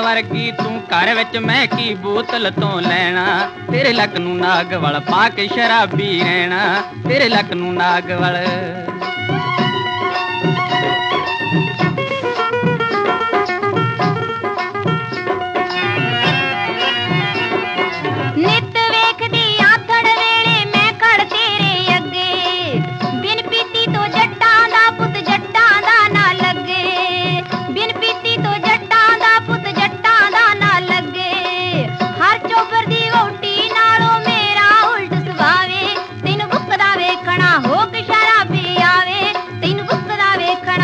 ਵਰਗੀ ਤੂੰ ਘਰ ਵਿੱਚ ਮੈਂ ਕੀ ਬੋਤਲ ਤੋਂ ਲੈਣਾ। ਤੇਰੇ ਲੱਕ ਨੂੰ ਨਾਗ ਵਲ ਪਾ ਕੇ ਸ਼ਰਾਬੀ ਰਹਿਣਾ। ਤੇਰੇ ਲੱਕ ਨੂੰ ਨਾਗ ਵਲ ਨਿਤ ਵੇਖਦੀ ਆਥਣ ਵੇਲੇ ਮੈਂ ਖੜ ਤੇਰੇ ਅੱਗੇ। ਬਿਨ ਪੀਤੀ ਤੋਂ ਜੱਟਾਂ ਦਾ ਪੁੱਤ ਜੱਟਾਂ ਦਾ ਨਾ ਲੱਗੇ। ਬਿਨ ਪੀਤੀ ਤੋਂ ਜੱਟਾਂ ਦਾ ਪੁੱਤ ਜੱਟਾਂ ਦਾ ਨਾ ਲੱਗੇ। ਹਰ ਚੋਬਰ ਦੀ ਵਹੁਟੀ ਨਾਲੋਂ ਮੇਰਾ ਉਲਟ ਸੁਭਾਵੇ। ਤੈਨੂੰ ਬੁੱਕਦਾ ਵੇਖਣਾ ਹੋ ਕੇ ਸ਼ਰਾਬੀ ਆਵੇ। ਤੈਨੂੰ ਬੁੱਕਦਾ ਵੇਖਣਾ।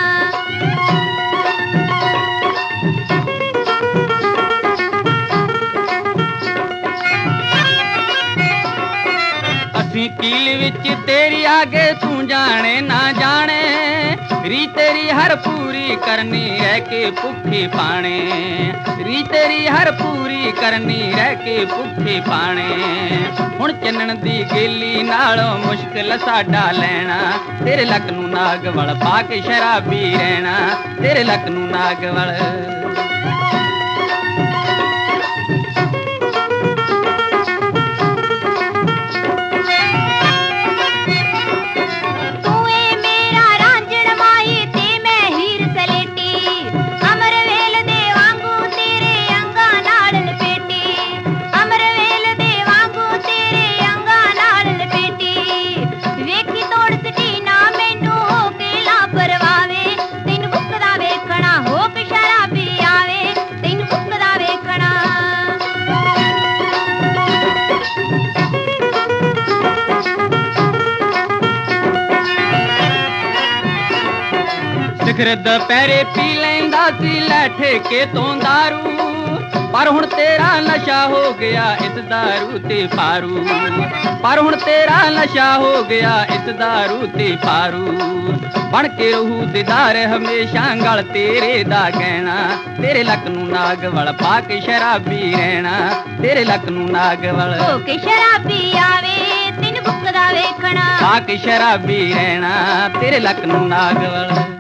ਅਸੀਂ ਕੀਲ ਵਿੱਚ ਤੇਰੀ ਆਗੇ ਤੂੰ ਜਾਣੇ ਨਾ ਜਾਣੇ। ਰੀ ਤੇਰੀ ਹਰ ਪੂਰੀ ਕਰਨੀ ਰਹਿ ਕੇ ਭੁੱਖੇ ਪਾਣੇ। ਰੀ ਤੇਰੀ ਹਰ ਪੂਰੀ ਕਰਨੀ ਰਹਿ ਕੇ ਭੁੱਖੇ ਪਾਣੇ। ਹੁਣ ਚੰਨਣ ਦੀ ਗੇਲੀ ਨਾਲੋਂ ਮੁਸ਼ਕਿਲ ਸਾਡਾ ਲੈਣਾ। ਤੇਰੇ ਲੱਕ ਨੂੰ ਨਾਗ ਵਲ ਪਾ ਕੇ ਸ਼ਰਾਬੀ ਰਹਿਣਾ। ਤੇਰੇ ਲੱਕ ਨੂੰ ਨਾਗ ਵਲ ਸਿਖਰ ਦੁਪਹਿਰੇ ਪੀ ਲੈਂਦਾ ਸੀ ਲੈ ਠੇਕੇ ਤੋਂ ਦਾਰੂ। ਪਰ ਹੁਣ ਤੇਰਾ ਨਸ਼ਾ ਹੋ ਗਿਆ ਇਸ ਦਾਰੂ ਤੇ ਪਾਰੂ। ਪਰ ਹੁਣ ਤੇਰਾ ਨਸ਼ਾ ਹੋ ਗਿਆ ਇਸ ਦਾਰੂ ਤੇ ਪਾਰੂ। ਬਣ ਕੇ ਰਹੂ ਦੀਦਾਰ ਹਮੇਸ਼ਾ ਗਲ ਤੇਰੇ ਦਾ ਕਹਿਣਾ। ਤੇਰੇ ਲੱਕ ਨੂੰ ਨਾਗ ਵਲ ਪਾ ਕੇ ਸ਼ਰਾਬੀ ਰਹਿਣਾ। ਤੇਰੇ ਲੱਕ ਨੂੰ ਨਾਗ ਵਲ ਹੋ ਕੇ ਸ਼ਰਾਬੀ ਆਵੇ। ਤੈਨੂੰ ਬੁੱਕਦਾ ਵੇਖਣਾ। ਪਾ ਕੇ ਸ਼ਰਾਬੀ ਰਹਿਣਾ। ਤੇਰੇ ਲੱਕ ਨੂੰ ਨਾਗ ਵਲ